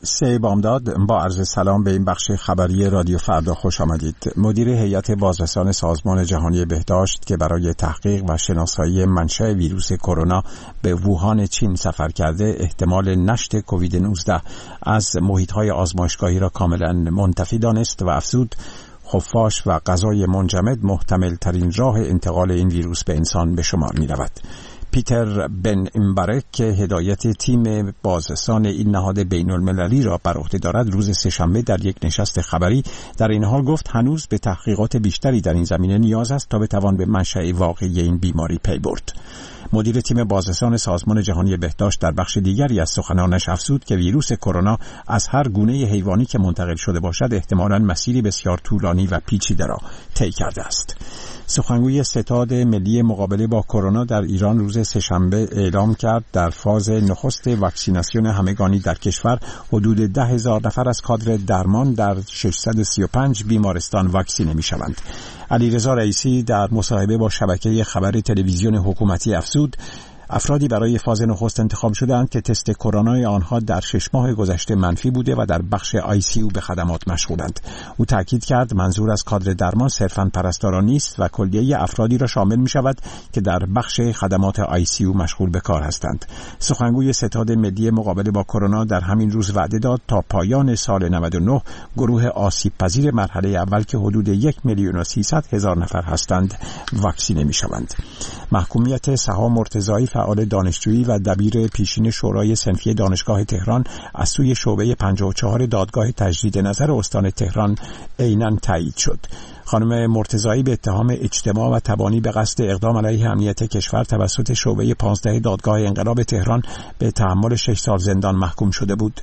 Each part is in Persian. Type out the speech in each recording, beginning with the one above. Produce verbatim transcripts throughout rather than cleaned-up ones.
سه بامداد، با عرض سلام به این بخش خبری رادیو فردا خوش آمدید. مدیر هیئت بازرسان سازمان جهانی بهداشت که برای تحقیق و شناسایی منشأ ویروس کرونا به ووهان چین سفر کرده، احتمال نشت کووید نوزده از محیط‌های آزمایشگاهی را کاملا منتفی دانست و افزود خفاش و غذای منجمد محتمل ترین راه انتقال این ویروس به انسان به شمار می رود. پیتر بن امبرک که هدایت تیم بازرسان این نهاد بین المللی را بر عهده دارد، روز سه‌شنبه در یک نشست خبری در این حال گفت هنوز به تحقیقات بیشتری در این زمینه نیاز است تا بتوان به منشأ واقعی این بیماری پی برد. مدیر تیم بازرسان سازمان جهانی بهداشت در بخش دیگری از سخنانش افزود که ویروس کرونا از هر گونه حیوانی که منتقل شده باشد احتمالاً مسیری بسیار طولانی و پیچیده را طی کرده است. سخنگوی ستاد ملی مقابله با کرونا در ایران روز سه‌شنبه اعلام کرد در فاز نخست واکسیناسیون همگانی در کشور حدود ده هزار نفر از کادر درمان در ششصد و سی و پنج بیمارستان واکسینه می‌شوند. علیرضا رئیسی در مصاحبه با شبکه خبر تلویزیون حکومتی افزود افرادی برای فاز نخست انتخاب شدند که تست کرونا آنها در شش ماه گذشته منفی بوده و در بخش آی سی یو به خدمات مشغولند. او تاکید کرد منظور از کادر درمان صرفاً پرستاران نیست و کلیه افرادی را شامل می شود که در بخش خدمات آی سی یو مشغول به کار هستند. سخنگوی ستاد ملی مقابله با کرونا در همین روز وعده داد تا پایان سال نود و نه گروه آسیب پذیر مرحله اول که حدود یک میلیون و سیصد هزار نفر هستند واکسینه می شوند. محکومیت سها مرتضایی فعال دانشجویی و دبیر پیشین شورای صنفی دانشگاه تهران از سوی شعبه پنجاه و چهار دادگاه تجدید نظر استان تهران عیناً تایید شد. خانم مرتضایی به اتهام اجتماع و تبانی به قصد اقدام علیه امنیت کشور توسط شعبه پانزده دادگاه انقلاب تهران به تحمل شش سال زندان محکوم شده بود.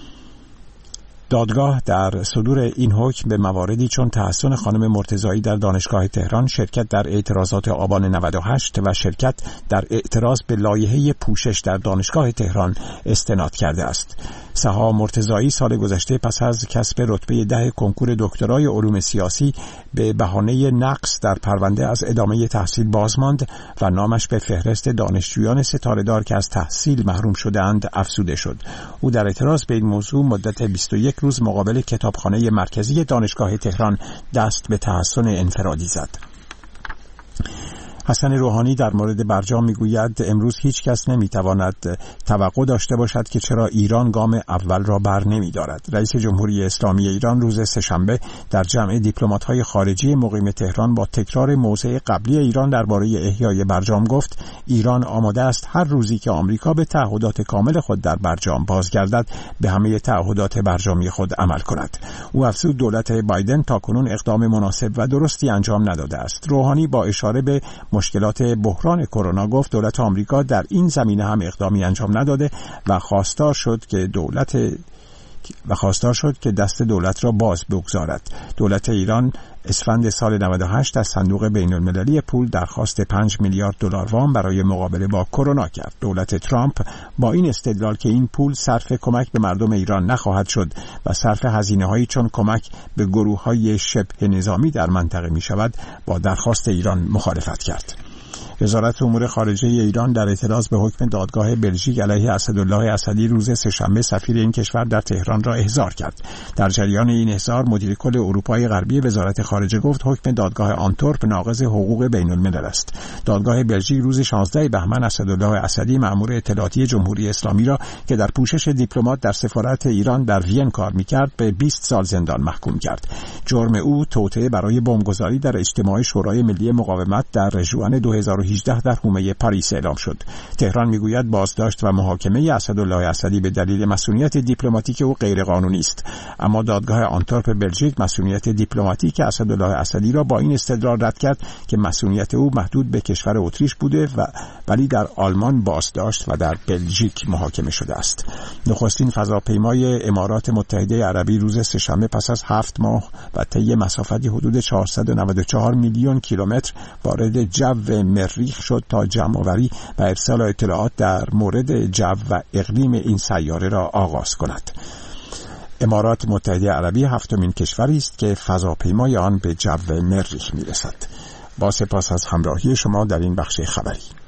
دادگاه در صدور این حکم به مواردی چون تحسن خانم مرتضایی در دانشگاه تهران، شرکت در اعتراضات آبان نود و هشت و شرکت در اعتراض به لایحه پوشش در دانشگاه تهران استناد کرده است. سها مرتضایی سال گذشته پس از کسب رتبه ده کنکور دکترای علوم سیاسی به بهانه نقص در پرونده از ادامه تحصیل بازماند و نامش به فهرست دانشجویان ستاره‌دار که از تحصیل محروم شده‌اند افزوده شد. او در اعتراض به این موضوع مدت بیست و یک روز مقابل کتابخانه مرکزی دانشگاه تهران دست به تحصن انفرادی زد. حسن روحانی در مورد برجام میگوید امروز هیچ کس نمیتواند توقع داشته باشد که چرا ایران گام اول را بر نمیدارد. رئیس جمهوری اسلامی ایران روز سه‌شنبه در جمع دیپلمات‌های خارجی مقیم تهران با تکرار موضع قبلی ایران درباره احیای برجام گفت ایران آماده است هر روزی که آمریکا به تعهدات کامل خود در برجام بازگردد به همه تعهدات برجامی خود عمل کند. او افزود دولت بایدن تاکنون اقدام مناسب و درستی انجام نداده است. روحانی با اشاره به مشکلات بحران کرونا گفت دولت آمریکا در این زمینه هم اقدامی انجام نداده و خواستار شد که دولت و خواستار شد که دست دولت را باز بگذارد. دولت ایران اسفند سال نود و هشت از صندوق بین المللی پول درخواست پنج میلیارد دلار وام برای مقابله با کرونا کرد. دولت ترامپ با این استدلال که این پول صرف کمک به مردم ایران نخواهد شد و صرف هزینه‌هایی چون کمک به گروه‌های شبه نظامی در منطقه می‌شود، با درخواست ایران مخالفت کرد. وزارت امور خارجه ایران در اعتراض به حکم دادگاه بلژیک علیه اسدالله اسدی روز سه‌شنبه سفیر این کشور در تهران را احضار کرد. در جریان این احضار مدیر کل اروپای غربی وزارت خارجه گفت حکم دادگاه آنتورپ ناقض حقوق بین الملل است. دادگاه بلژیک روز شانزده بهمن اسدالله اسدی مأمور اطلاعاتی جمهوری اسلامی را که در پوشش دیپلمات در سفارت ایران در وین کار می‌کرد به بیست سال زندان محکوم کرد. جرم او توطئه برای بمبگذاری در اجتماع شورای ملی مقاومت در ژوئن دو هزار و هجده در حومه پاریس اعلام شد. تهران میگوید بازداشت و محاکمه اسدالله اسدی به دلیل مسئولیت دیپلماتیک او غیرقانونی است، اما دادگاه آنتورپ بلژیک مسئولیت دیپلماتیک اسدالله اسدی را با این استدلال رد کرد که مسئولیت او محدود به کشور اتریش بوده و ولی در آلمان بازداشت و در بلژیک محاکمه شده است. نخستین فضاپیمای امارات متحده عربی روز سه‌شنبه پس از هفت ماه و طی مسافتی حدود چهارصد و نود و چهار میلیون کیلومتر وارد جو مریخ شد تا جمع‌آوری و ارسال اطلاعات در مورد جو و اقلیم این سیاره را آغاز کند. امارات متحده عربی هفتمین کشوری است که فضاپیمای آن به جو مریخ می‌رسد. با سپاس از همراهی شما در این بخش خبری.